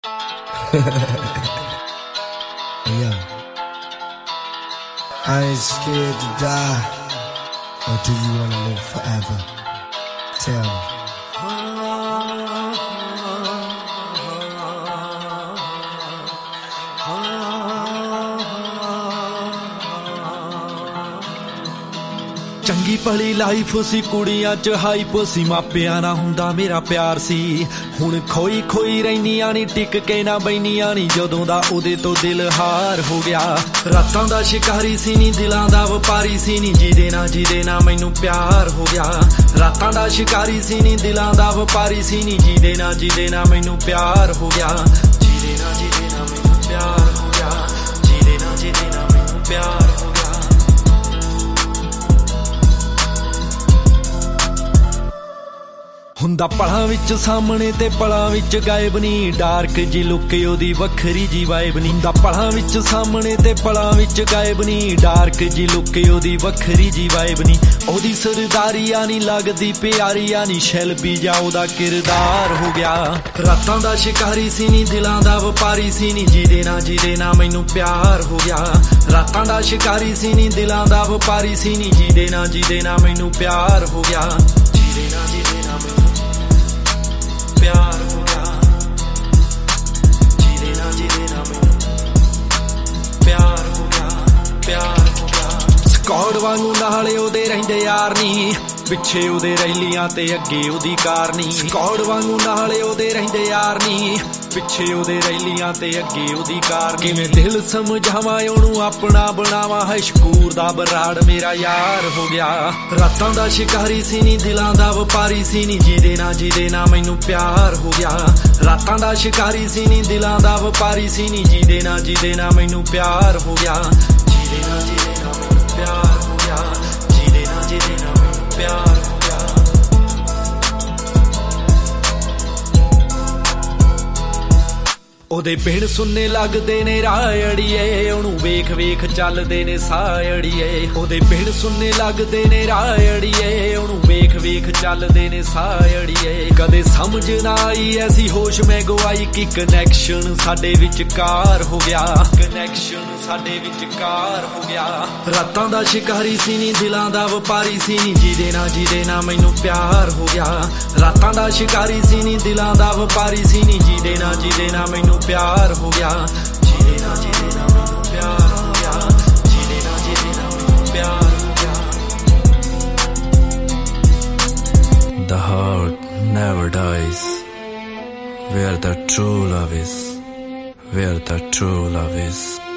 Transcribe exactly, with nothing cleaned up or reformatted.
Yeah. I ain't scared to die. Or do you wanna live forever? Tell me. ਚੰਗੀ ਭਲੀ life ਸੀ ਕੁੜੀਆਂ ਚ hype ਸੀ, ਮਾਪਿਆਂ ਨਾ ਹੁੰਦਾ ਮੇਰਾ ਪਿਆਰ ਸੀ। ਹੁਣ ਖੋਈ ਖੋਈ ਰਹਿੰਦੀਆਂ ਨੀ, ਟਿਕ ਕੇ ਨਾ ਬੈਨੀਆਂ ਨੀ, ਜਦੋਂ ਦਾ ਉਹਦੇ ਤੋਂ ਦਿਲ ਹਾਰ ਹੋ ਗਿਆ। ਰਾਤਾਂ ਦਾ ਸ਼ਿਕਾਰੀ ਸੀ ਨੀ, ਦਿਲਾਂ ਦਾ ਵਪਾਰੀ ਸੀ ਨੀ, ਜਿਹਦੇ ਨਾਲ ਜਿਹਦੇ ਨਾਲ ਮੈਨੂੰ ਪਿਆਰ ਹੋ ਗਿਆ। ਰਾਤਾਂ ਦਾ ਸ਼ਿਕਾਰੀ ਸੀ ਨੀ, ਦਿਲਾਂ ਦਾ ਵਪਾਰੀ ਸੀ ਨੀ, ਜਿਹਦੇ ਨਾਲ ਜਿਹਦੇ ਨਾਲ ਮੈਨੂੰ ਪਿਆਰ ਹੋ ਗਿਆ। ਜਿਹਦੇ ਨਾਲ ਜਿਹਦੇ ਨਾਲ ਮੈਨੂੰ ਪਿਆਰ ਹੋ ਗਿਆ, ਜਿਹਦੇ ਨਾਲ ਜਿਹਦੇ ਨਾਲ ਮੈਨੂੰ ਪਿਆਰ ਹੋ ਗਿਆ। ਹੁੰਦਾ ਪਲਾਂ ਵਿੱਚ ਸਾਹਮਣੇ ਤੇ ਪਲਾਂ ਵਿੱਚ ਗਾਇਬ ਨੀ, ਡਾਰਕ ਜੀ ਲੁੱਕ ਉਹਦੀ ਵੱਖਰੀ ਜੀ ਵਾਈਬ ਨੀ। ਹੁੰਦਾ ਪਲਾਂ ਵਿੱਚ ਸਾਹਮਣੇ ਤੇ ਪਲਾਂ ਵਿੱਚ ਗਾਇਬ ਨੀ, ਡਾਰਕ ਜੀ ਲੁੱਕ ਉਹਦੀ ਵੱਖਰੀ ਜੀ ਵਾਈਬ ਨੀ। ਉਹਦੀ ਸਰਦਾਰੀ ਆ ਨੀ ਲੱਗਦੀ ਪਿਆਰੀ ਆ ਨੀ, ਸ਼ੈਲਬੀ ਜਾ ਉਹਦਾ ਕਿਰਦਾਰ ਹੋ ਗਿਆ। ਰਾਤਾਂ ਦਾ ਸ਼ਿਕਾਰੀ ਸੀ ਨੀ, ਦਿਲਾਂ ਦਾ ਵਪਾਰੀ ਸੀ ਨੀ, ਜਿਹਦੇ ਨਾਲ ਜਿਹਦੇ ਨਾਲ ਮੈਨੂੰ ਪਿਆਰ ਹੋ ਗਿਆ। ਰਾਤਾਂ ਦਾ ਸ਼ਿਕਾਰੀ ਸੀ ਨੀ, ਦਿਲਾਂ ਦਾ ਵਪਾਰੀ ਸੀ ਨੀ, ਜਿਹਦੇ ਨਾਲ ਜਿਹਦੇ ਨਾਲ ਮੈਨੂੰ ਪਿਆਰ ਹੋ ਗਿਆ। ਜਿਹਦੇ ਨਾਲ ਜਿਹਦੇ ਨਾਲ ਮੈਨੂੰ ਪਿਆਰ ਹੋ ਗਿਆ, ਜਿਹਦੇ ਨਾਲ ਜਿਹਦੇ ਨਾਲ ਮੈਨੂੰ ਪਿਆਰ ਹੋ ਗਿਆ, ਪਿਆਰ ਹੋ ਗਿਆ। ਸਕੌਡ ਵਾਂਗੂ ਨਾਲੇ ਉਹਦੇ ਰਹਿੰਦੇ ਯਾਰ ਨੀ, ਪਿੱਛੇ ਉਹਦੇ ਰੈਲੀਆਂ ਤੇ ਅੱਗੇ ਉਹਦੀ ਕਾਰ ਨੀ। ਸਕੌਡ ਵਾਂਗੂ ਨਾਲੇ ਉਹਦੇ ਰਹਿੰਦੇ ਯਾਰ ਨੀ, ਪਿੱਛੇ ਉਹਦੇ ਰੈਲੀਆਂ ਤੇ ਅੱਗੇ ਉਹਦੀ ਕਾਰ। ਕਿਵੇਂ ਦਿਲ ਸਮਝਾਵਾਂ ਉਹਨੂੰ ਆਪਣਾ ਬਣਾਵਾਂ, ਹੈ ਸ਼ਕੂਰ ਦਾ ਬਰਾੜ ਮੇਰਾ ਯਾਰ ਹੋ ਗਿਆ। ਰਾਤਾਂ ਦਾ ਸ਼ਿਕਾਰੀ ਸੀ ਨੀ, ਦਿਲਾਂ ਦਾ ਵਪਾਰੀ ਸੀ ਨੀ, ਜਿਹਦੇ ਨਾਲ ਜਿਹਦੇ ਨਾਲ ਮੈਨੂੰ ਪਿਆਰ ਹੋ ਗਿਆ। ਰਾਤਾਂ ਦਾ ਸ਼ਿਕਾਰੀ ਸੀ ਨੀ, ਦਿਲਾਂ ਦਾ ਵਪਾਰੀ ਸੀ ਨੀ, ਜਿਹਦੇ ਨਾਲ ਜਿਹਦੇ ਨਾਲ ਮੈਨੂੰ ਪਿਆਰ ਹੋ ਗਿਆ। ਜਿਹਦੇ ਨਾਲ ਜਿਹਦੇ ਨਾਲ ਮੈਨੂੰ ਪਿਆਰ ਹੋ ਗਿਆ, ਜਿਹਦੇ ਨਾਲ ਜਿਹਦੇ ਨਾਲ ਮੈਨੂੰ ਪਿਆਰ ਹੋ ਗਿਆ। ਉਹਦੇ ਬਿਨ ਸੁਣਨੇ ਲੱਗਦੇ ਨੇ ਰਾਹ ਅੜੀਏ, ਉਹਨੂੰ ਵੇਖ ਵੇਖ ਚੱਲਦੇ ਨੇ ਸਾਹ ਅੜੀਏ। ਉਹਦੇ ਬਿਨ ਸੁਣਨੇ ਲੱਗਦੇ ਨੇ ਰਾਹ ਅੜੀਏ, ਉਹਨੂੰ ਵੇਖ ਵੇਖ ਚੱਲਦੇ ਨੇ ਸਾਹ ਅੜੀਏ। ਕਦੇ ਸਮਝ ਨਾ ਆਈ ਐਸੀ ਹੋਸ਼ ਮੈਂ ਗਵਾਈ, ਕਿ ਕਨੈਕਸ਼ਨ ਸਾਡੇ ਵਿਚਕਾਰ ਹੋ ਗਿਆ। ਕਨੈਕਸ਼ਨ ਸਾਡੇ ਵਿਚਕਾਰ ਹੋ ਗਿਆ। ਰਾਤਾਂ ਦਾ ਸ਼ਿਕਾਰੀ ਸੀ ਨੀ, ਦਿਲਾਂ ਦਾ ਵਪਾਰੀ ਸੀ ਨੀ, ਜਿਹਦੇ ਨਾਲ ਜਿਹਦੇ ਨਾਲ ਮੈਨੂੰ ਪਿਆਰ ਹੋ ਗਿਆ। ਰਾਤਾਂ ਦਾ ਸ਼ਿਕਾਰੀ ਸੀ ਨੀ, ਦਿਲਾਂ ਦਾ ਵਪਾਰੀ ਸੀ ਨੀ, ਜਿਹਦੇ ਨਾਲ ਜਿਹਦੇ ਨਾਲ ਮੈਨੂੰ ਪਿਆਰ ਹੋ ਗਿਆ। ਜਿਹਦੇ ਨਾਲ ਜਿਹਦੇ ਨਾਲ ਮੈਨੂੰ ਪਿਆਰ ਹੋ ਗਿਆ, ਜਿਹਦੇ ਨਾਲ ਜਿਹਦੇ ਨਾਲ ਮੈਨੂੰ ਪਿਆਰ ਹੋ ਗਿਆ। The heart never dies, where the true love is, where the true love is.